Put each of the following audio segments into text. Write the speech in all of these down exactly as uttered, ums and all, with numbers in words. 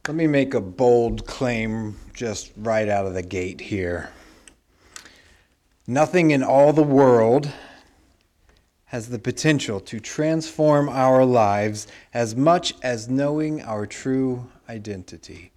Let me make a bold claim just right out of the gate here. Nothing in all the world has the potential to transform our lives as much as knowing our true identity.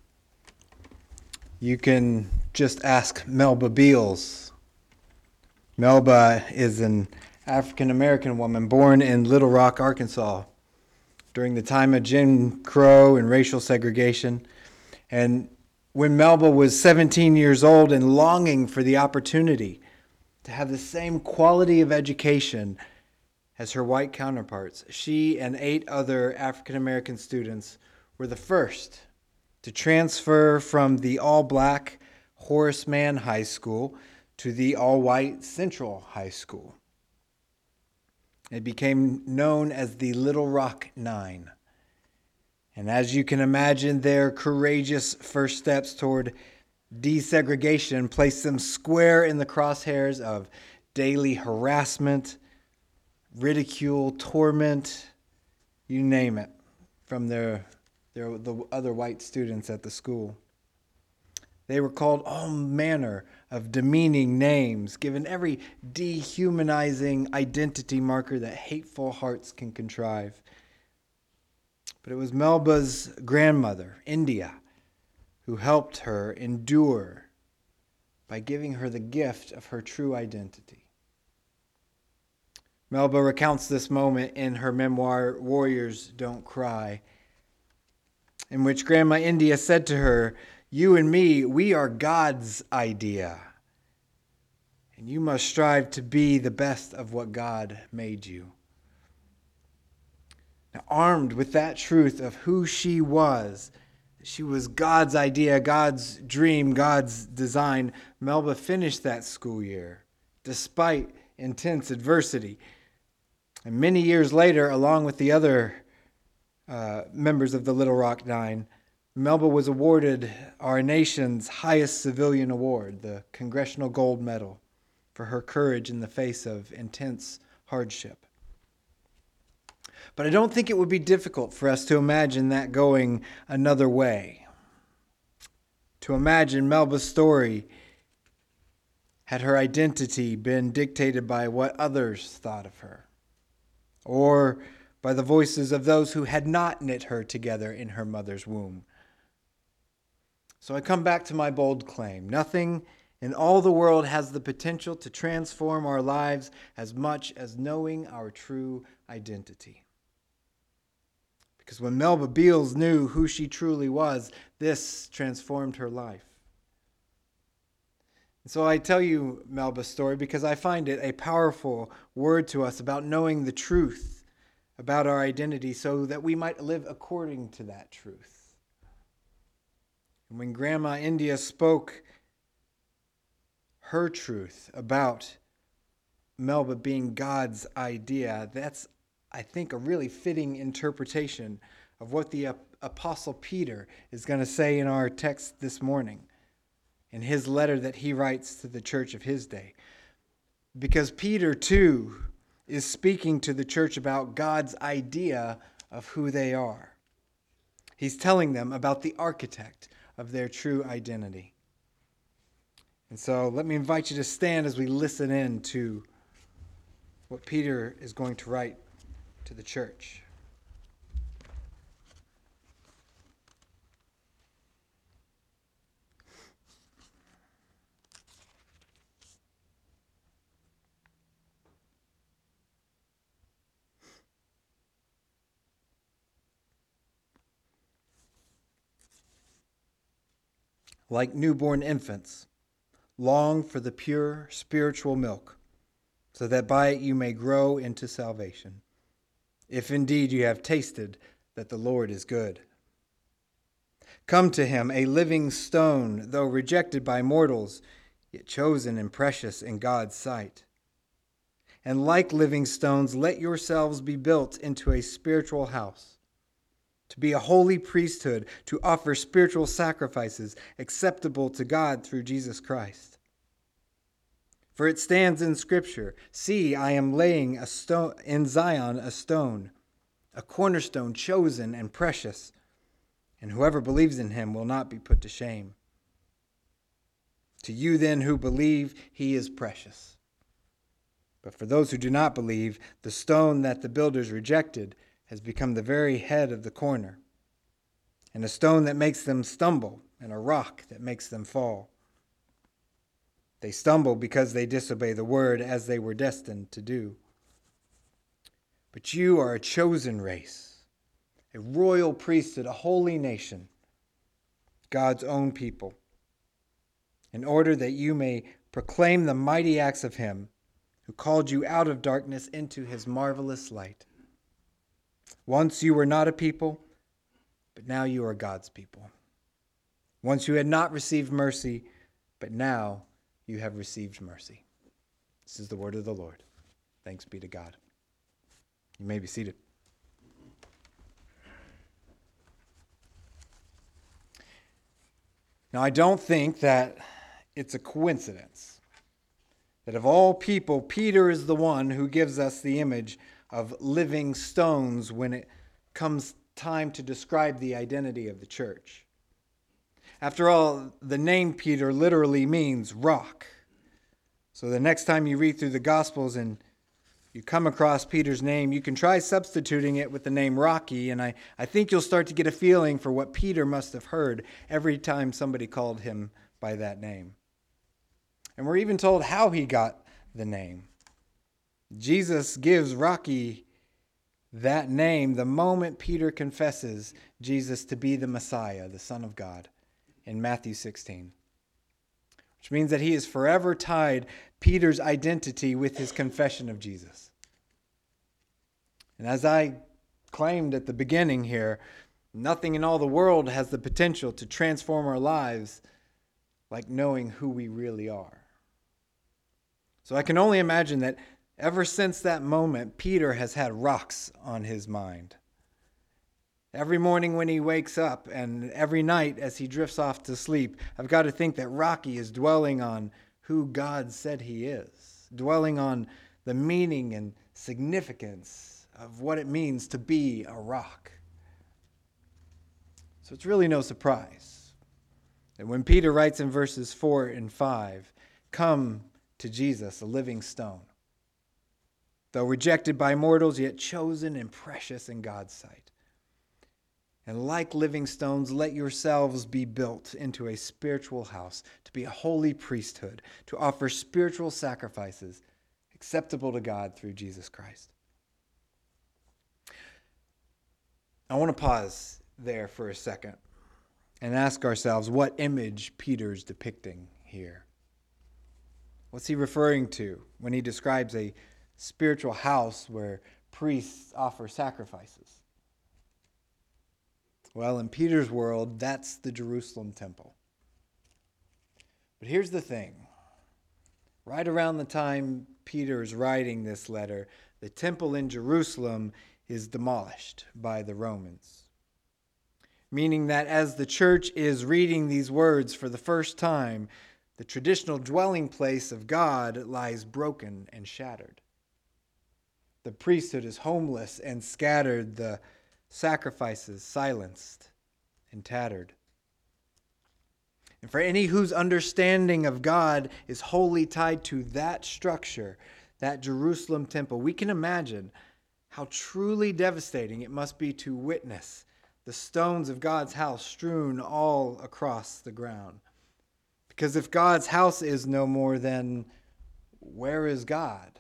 You can just ask Melba Beals. Melba is an African American woman born in Little Rock, Arkansas, during the time of Jim Crow and racial segregation. And when Melba was seventeen years old and longing for the opportunity to have the same quality of education as her white counterparts, she and eight other African American students were the first to transfer from the all-black Horace Mann High School to the all-white Central High School. It became known as the Little Rock Nine. And as you can imagine, their courageous first steps toward desegregation placed them square in the crosshairs of daily harassment, ridicule, torment, you name it, from their, their the other white students at the school. They were called all manner of demeaning names, given every dehumanizing identity marker that hateful hearts can contrive. But it was Melba's grandmother, India, who helped her endure by giving her the gift of her true identity. Melba recounts this moment in her memoir, Warriors Don't Cry, in which Grandma India said to her, "You and me, we are God's idea, and you must strive to be the best of what God made you." Now, armed with that truth of who she was, she was God's idea, God's dream, God's design, Melba finished that school year despite intense adversity. And many years later, along with the other uh, members of the Little Rock Nine, Melba was awarded our nation's highest civilian award, the Congressional Gold Medal, for her courage in the face of intense hardship. But I don't think it would be difficult for us to imagine that going another way. To imagine Melba's story had her identity been dictated by what others thought of her, or by the voices of those who had not knit her together in her mother's womb. So I come back to my bold claim. Nothing in all the world has the potential to transform our lives as much as knowing our true identity. Because when Melba Beals knew who she truly was, this transformed her life. And so I tell you Melba's story because I find it a powerful word to us about knowing the truth about our identity so that we might live according to that truth. And when Grandma India spoke her truth about Melba being God's idea, that's, I think, a really fitting interpretation of what the Apostle Peter is going to say in our text this morning, in his letter that he writes to the church of his day. Because Peter, too, is speaking to the church about God's idea of who they are. He's telling them about the architect of their true identity. And so let me invite you to stand as we listen in to what Peter is going to write to the church. Like newborn infants, long for the pure spiritual milk, so that by it you may grow into salvation, if indeed you have tasted that the Lord is good. Come to him, a living stone, though rejected by mortals, yet chosen and precious in God's sight. And like living stones, let yourselves be built into a spiritual house, to be a holy priesthood, to offer spiritual sacrifices acceptable to God through Jesus Christ. For it stands in Scripture, "See, I am laying a stone in Zion a stone, a cornerstone chosen and precious, and whoever believes in him will not be put to shame. To you then who believe, he is precious. But for those who do not believe, the stone that the builders rejected has become the very head of the corner, and a stone that makes them stumble, and a rock that makes them fall. They stumble because they disobey the word as they were destined to do. But you are a chosen race, a royal priesthood, a holy nation, God's own people, in order that you may proclaim the mighty acts of him who called you out of darkness into his marvelous light. Once you were not a people, but now you are God's people. Once you had not received mercy, but now you have received mercy. This is the word of the Lord. Thanks be to God. You may be seated. Now, I don't think that it's a coincidence that of all people, Peter is the one who gives us the image of living stones when it comes time to describe the identity of the church. After all, the name Peter literally means rock. So the next time you read through the Gospels and you come across Peter's name, you can try substituting it with the name Rocky, and I, I think you'll start to get a feeling for what Peter must have heard every time somebody called him by that name. And we're even told how he got the name. Jesus gives Rocky that name the moment Peter confesses Jesus to be the Messiah, the Son of God, in Matthew sixteen. Which means that he has forever tied Peter's identity with his confession of Jesus. And as I claimed at the beginning here, nothing in all the world has the potential to transform our lives like knowing who we really are. So I can only imagine that ever since that moment, Peter has had rocks on his mind. Every morning when he wakes up and every night as he drifts off to sleep, I've got to think that Rocky is dwelling on who God said he is, dwelling on the meaning and significance of what it means to be a rock. So it's really no surprise that when Peter writes in verses four and five, "Come to Jesus, a living stone, though rejected by mortals, yet chosen and precious in God's sight. And like living stones, let yourselves be built into a spiritual house, to be a holy priesthood, to offer spiritual sacrifices acceptable to God through Jesus Christ." I want to pause there for a second and ask ourselves what image Peter's depicting here. What's he referring to when he describes a spiritual house where priests offer sacrifices? Well, in Peter's world, that's the Jerusalem temple. But here's the thing. Right around the time Peter is writing this letter, the temple in Jerusalem is demolished by the Romans. Meaning that as the church is reading these words for the first time, the traditional dwelling place of God lies broken and shattered. The priesthood is homeless and scattered, the sacrifices silenced and tattered. And for any whose understanding of God is wholly tied to that structure, that Jerusalem temple, we can imagine how truly devastating it must be to witness the stones of God's house strewn all across the ground. Because if God's house is no more, then where is God?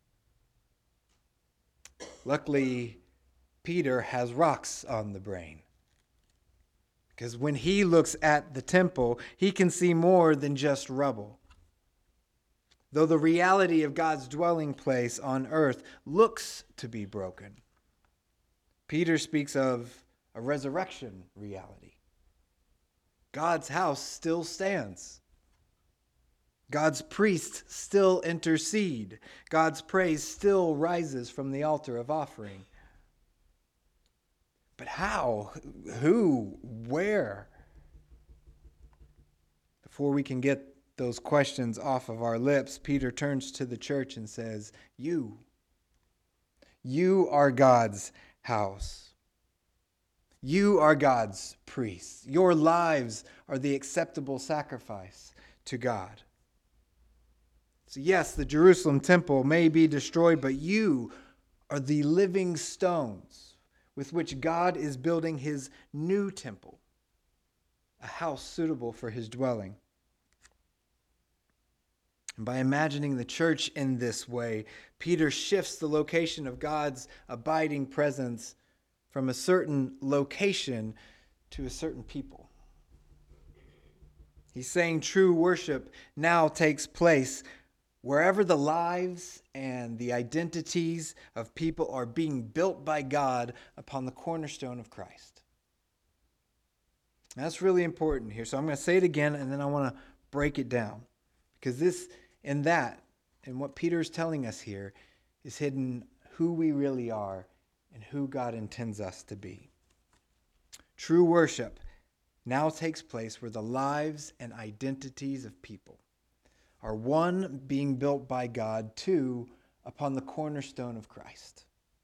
Luckily, Peter has rocks on the brain. Because when he looks at the temple, he can see more than just rubble. Though the reality of God's dwelling place on earth looks to be broken, Peter speaks of a resurrection reality. God's house still stands. God's priests still intercede. God's praise still rises from the altar of offering. But how? Who? Where? Before we can get those questions off of our lips, Peter turns to the church and says, You. You are God's house. You are God's priests. Your lives are the acceptable sacrifice to God. So yes, the Jerusalem temple may be destroyed, but you are the living stones with which God is building his new temple, a house suitable for his dwelling. And by imagining the church in this way, Peter shifts the location of God's abiding presence from a certain location to a certain people. He's saying true worship now takes place wherever the lives and the identities of people are being built by God upon the cornerstone of Christ. That's really important here. So I'm going to say it again, and then I want to break it down. Because this and that, and what Peter's telling us here, is hidden who we really are and who God intends us to be. True worship now takes place where the lives and identities of people are, one, being built by God, two, upon the cornerstone of Christ.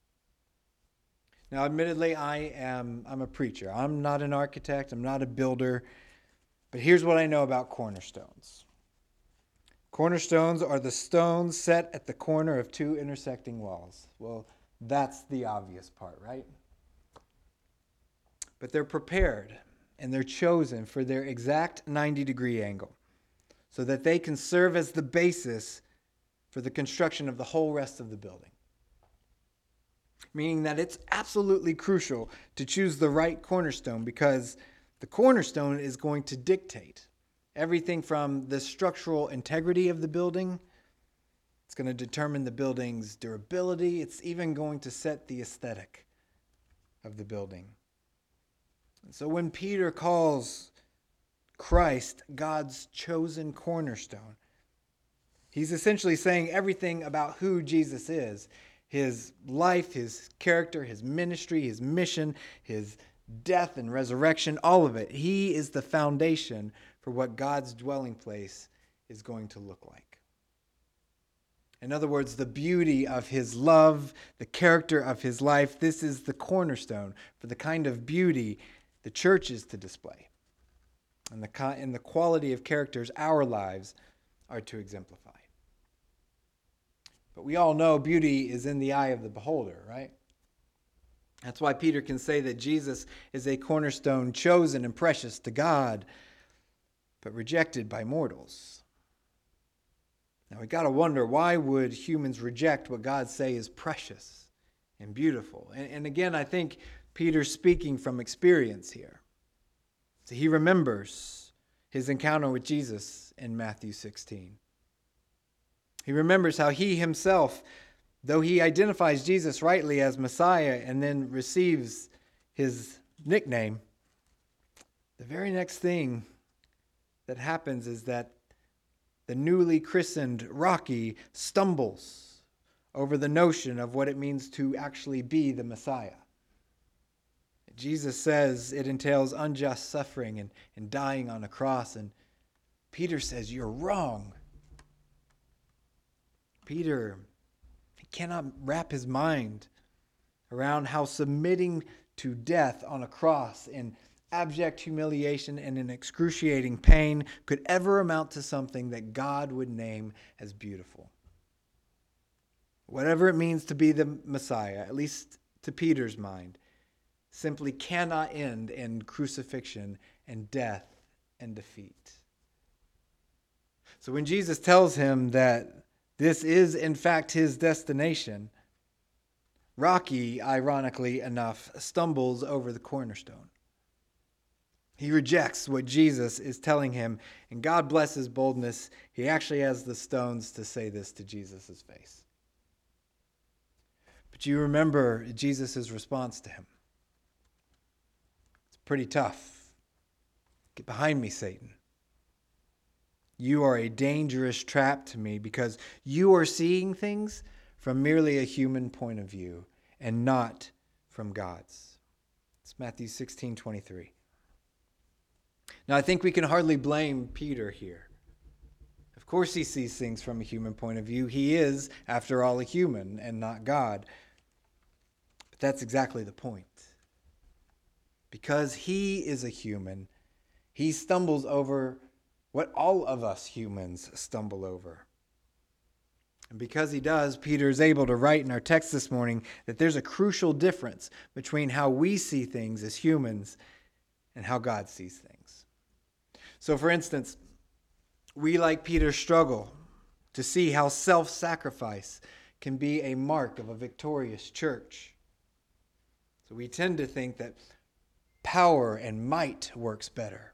Now, admittedly, I am I'm a preacher. I'm not an architect. I'm not a builder. But here's what I know about cornerstones. Cornerstones are the stones set at the corner of two intersecting walls. Well, that's the obvious part, right? But they're prepared and they're chosen for their exact ninety degree angle so that they can serve as the basis for the construction of the whole rest of the building. Meaning that it's absolutely crucial to choose the right cornerstone, because the cornerstone is going to dictate everything from the structural integrity of the building. It's going to determine the building's durability. It's even going to set the aesthetic of the building. And so when Peter calls Christ God's chosen cornerstone, he's essentially saying everything about who Jesus is. His life, his character, his ministry, his mission, his death and resurrection, all of it. He is the foundation for what God's dwelling place is going to look like. In other words, the beauty of his love, the character of his life, this is the cornerstone for the kind of beauty the church is to display, and the, and the quality of characters our lives are to exemplify. But we all know beauty is in the eye of the beholder, right? That's why Peter can say that Jesus is a cornerstone chosen and precious to God, but rejected by mortals. Now we got to wonder, why would humans reject what God say is precious and beautiful? And, and again, I think Peter's speaking from experience here. So he remembers his encounter with Jesus in Matthew sixteen. He remembers how he himself, though he identifies Jesus rightly as Messiah and then receives his nickname, the very next thing that happens is that the newly christened Rocky stumbles over the notion of what it means to actually be the Messiah. Jesus says it entails unjust suffering and, and dying on a cross, and Peter says, "You're wrong." Peter, he cannot wrap his mind around how submitting to death on a cross in abject humiliation and in excruciating pain could ever amount to something that God would name as beautiful. Whatever it means to be the Messiah, at least to Peter's mind, simply cannot end in crucifixion and death and defeat. So when Jesus tells him that this is, in fact, his destination, Rocky, ironically enough, stumbles over the cornerstone. He rejects what Jesus is telling him, and God bless his boldness. He actually has the stones to say this to Jesus' face. But you remember Jesus' response to him. It's pretty tough. "Get behind me, Satan. You are a dangerous trap to me because you are seeing things from merely a human point of view and not from God's." It's Matthew sixteen twenty-three. Now, I think we can hardly blame Peter here. Of course he sees things from a human point of view. He is, after all, a human and not God. But that's exactly the point. because he is a human, he stumbles over what all of us humans stumble over. And because he does, Peter is able to write in our text this morning that there's a crucial difference between how we see things as humans and how God sees things. So, for instance, we, like Peter, struggle to see how self-sacrifice can be a mark of a victorious church. So we tend to think that power and might works better.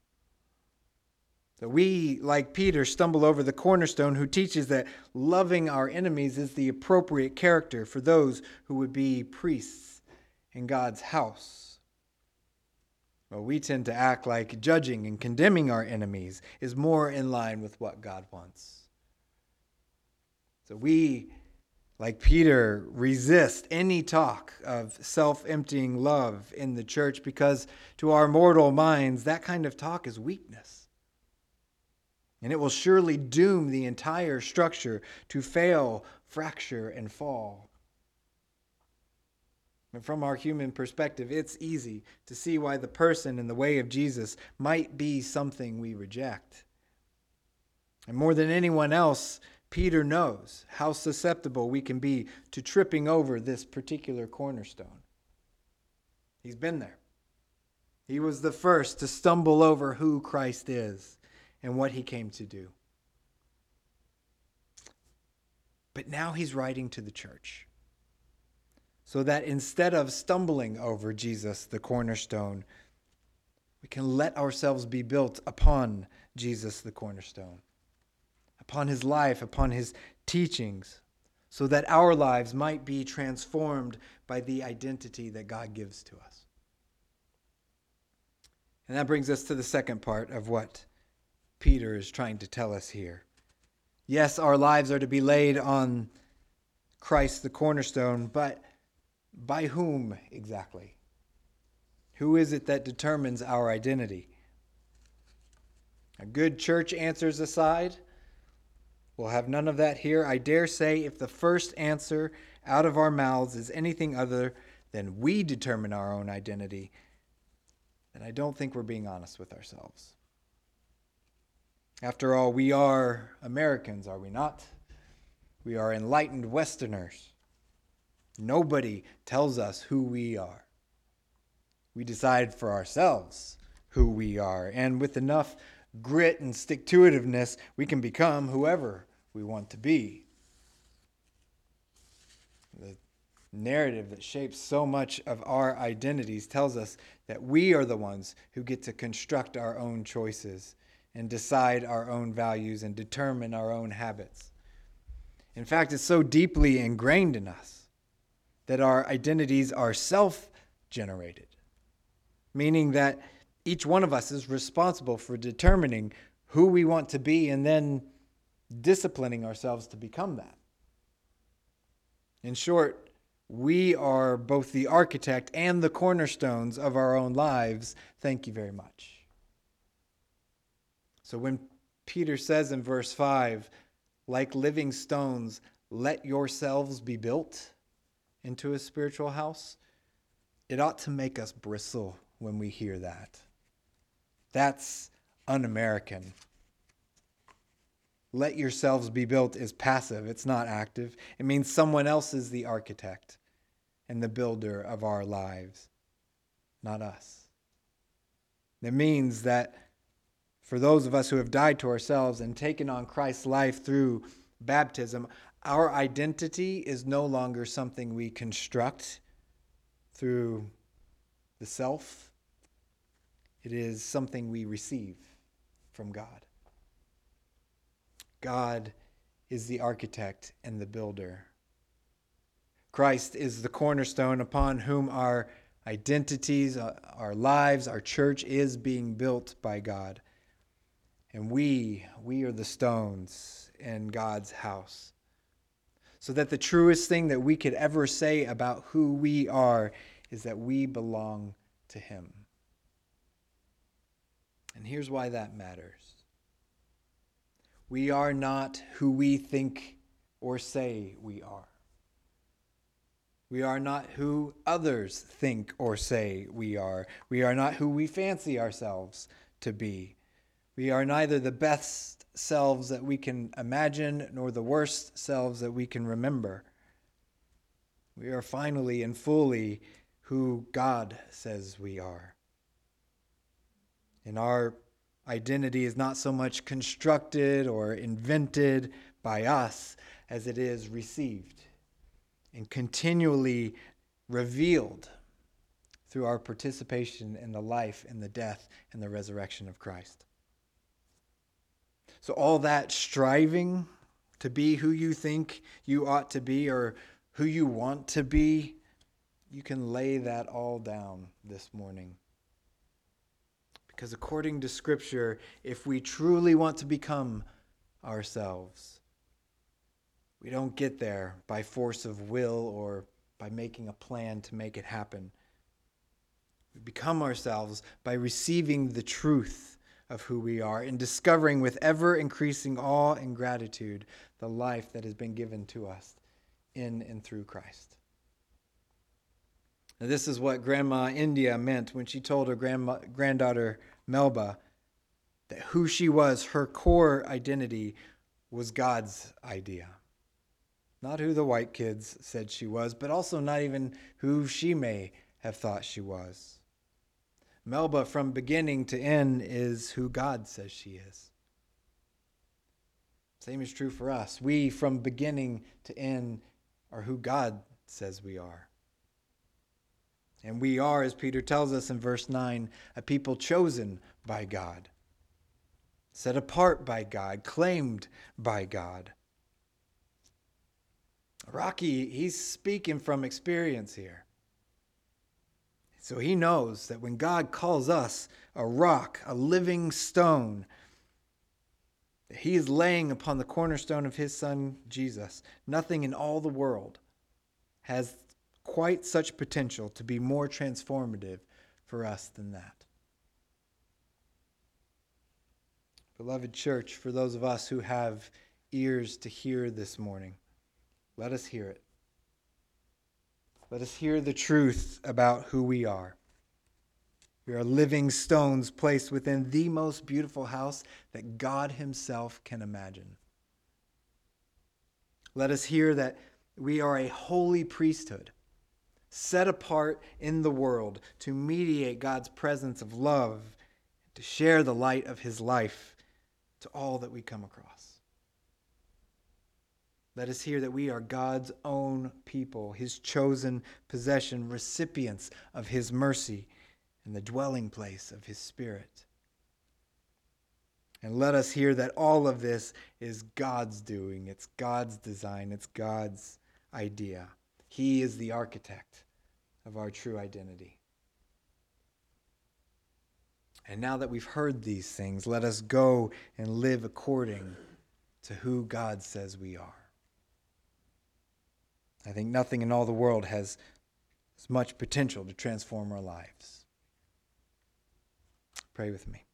So we, like Peter, stumble over the cornerstone who teaches that loving our enemies is the appropriate character for those who would be priests in God's house. Well, we tend to act like judging and condemning our enemies is more in line with what God wants. So we, like Peter, resist any talk of self-emptying love in the church because to our mortal minds, that kind of talk is weakness. And it will surely doom the entire structure to fail, fracture, and fall. And from our human perspective, it's easy to see why the person in the way of Jesus might be something we reject. And more than anyone else, Peter knows how susceptible we can be to tripping over this particular cornerstone. He's been there. He was the first to stumble over who Christ is and what he came to do. But now he's writing to the church so that instead of stumbling over Jesus, the cornerstone, we can let ourselves be built upon Jesus, the cornerstone, upon his life, upon his teachings, so that our lives might be transformed by the identity that God gives to us. And that brings us to the second part of what Peter is trying to tell us here. Yes, our lives are to be laid on Christ, the cornerstone, but by whom exactly? Who is it that determines our identity? A good church answers aside, we'll have none of that here. I dare say if the first answer out of our mouths is anything other than we determine our own identity, then I don't think we're being honest with ourselves. After all, we are Americans, are we not? We are enlightened Westerners. Nobody tells us who we are. We decide for ourselves who we are, and with enough grit and stick-to-itiveness, we can become whoever we want to be. The narrative that shapes so much of our identities tells us that we are the ones who get to construct our own choices and decide our own values and determine our own habits. In fact, it's so deeply ingrained in us that our identities are self-generated, meaning that each one of us is responsible for determining who we want to be and then disciplining ourselves to become that. In short, we are both the architect and the cornerstones of our own lives. Thank you very much. So when Peter says in verse five, like living stones, let yourselves be built into a spiritual house, it ought to make us bristle when we hear that. That's un-American. Let yourselves be built is passive. It's not active. It means someone else is the architect and the builder of our lives, not us. It means that for those of us who have died to ourselves and taken on Christ's life through baptism, our identity is no longer something we construct through the self. It is something we receive from God. God is the architect and the builder. Christ is the cornerstone upon whom our identities, our lives, our church is being built by God. And we, we are the stones in God's house. So that the truest thing that we could ever say about who we are is that we belong to Him. And here's why that matters. We are not who we think or say we are. We are not who others think or say we are. We are not who we fancy ourselves to be. We are neither the best selves that we can imagine nor the worst selves that we can remember. We are finally and fully who God says we are. And our identity is not so much constructed or invented by us as it is received and continually revealed through our participation in the life and the death and the resurrection of Christ. So all that striving to be who you think you ought to be or who you want to be, you can lay that all down this morning. Because according to Scripture, if we truly want to become ourselves, we don't get there by force of will or by making a plan to make it happen. We become ourselves by receiving the truth of who we are and discovering with ever-increasing awe and gratitude the life that has been given to us in and through Christ. Now, this is what Grandma India meant when she told her grandma, granddaughter Melba that who she was, her core identity, was God's idea. Not who the white kids said she was, but also not even who she may have thought she was. Melba, from beginning to end, is who God says she is. Same is true for us. We, from beginning to end, are who God says we are. And we are, as Peter tells us in verse nine, a people chosen by God, set apart by God, claimed by God. Rocky, he's speaking from experience here. So he knows that when God calls us a rock, a living stone, that he is laying upon the cornerstone of his son, Jesus. Nothing in all the world has quite such potential to be more transformative for us than that. Beloved church, for those of us who have ears to hear this morning, let us hear it. Let us hear the truth about who we are. We are living stones placed within the most beautiful house that God himself can imagine. Let us hear that we are a holy priesthood, set apart in the world to mediate God's presence of love, to share the light of his life to all that we come across. Let us hear that we are God's own people, his chosen possession, recipients of his mercy, and the dwelling place of his Spirit. And let us hear that all of this is God's doing. It's God's design. It's God's idea. He is the architect of our true identity. And now that we've heard these things, let us go and live according to who God says we are. I think nothing in all the world has as much potential to transform our lives. Pray with me.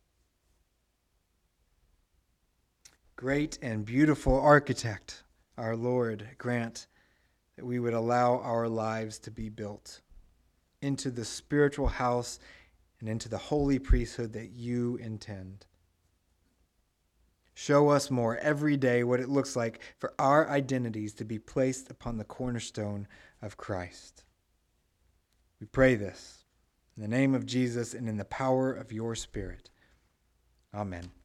Great and beautiful architect, our Lord, grant that we would allow our lives to be built into the spiritual house and into the holy priesthood that you intend. Show us more every day what it looks like for our identities to be placed upon the cornerstone of Christ. We pray this in the name of Jesus and in the power of your Spirit. Amen.